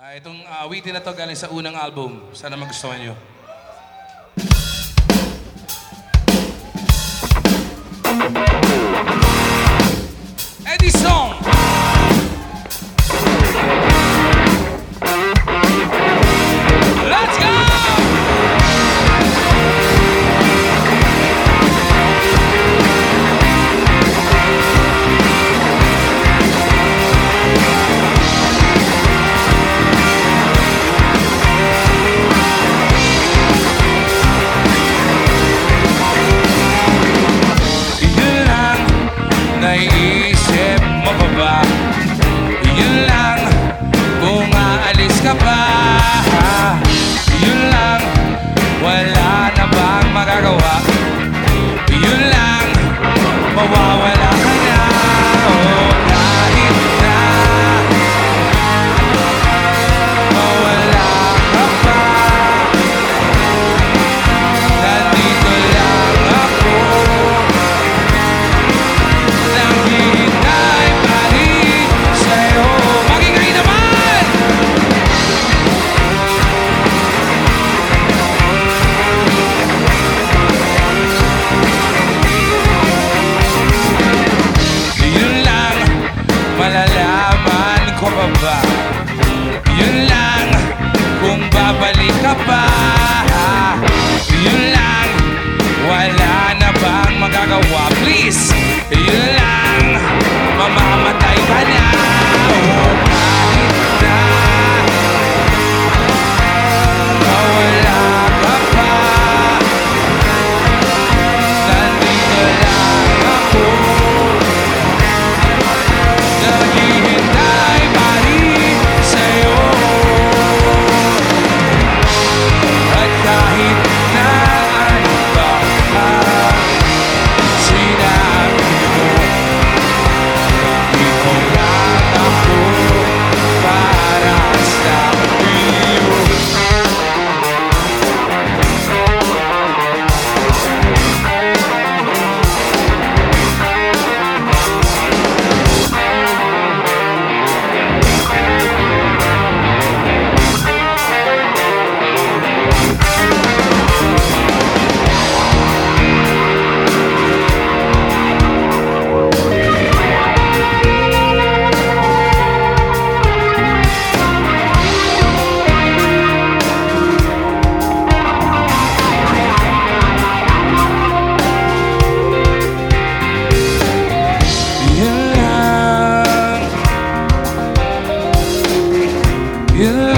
Itong awitin na to galing sa unang album. Sana magustuhan nyo. Eddie Song! Let's go! Naiisip mo pa ba? Yun lang, kung aalis ka pa. Yun lang, wala na bang magagawa? Yun lang, mawawala ka na. Oh, kahit na mawala ka pa, nandito lang ako. Naghihintay pa rin sa'yo. Magingay naman! Yun lang, malalaman ko pa ba? Yun lang, kung babalik ka pa. Yun lang, wala na bang magagawa? Please! Yun lang, mamamatay ka na. Oh, kahit na mawala ka pa, nandito lang ako. Naghihintay pa rin sa'yo. At kahit na ano pa sinabi mo, ikaw lang ako para sa iyo. Yun lang,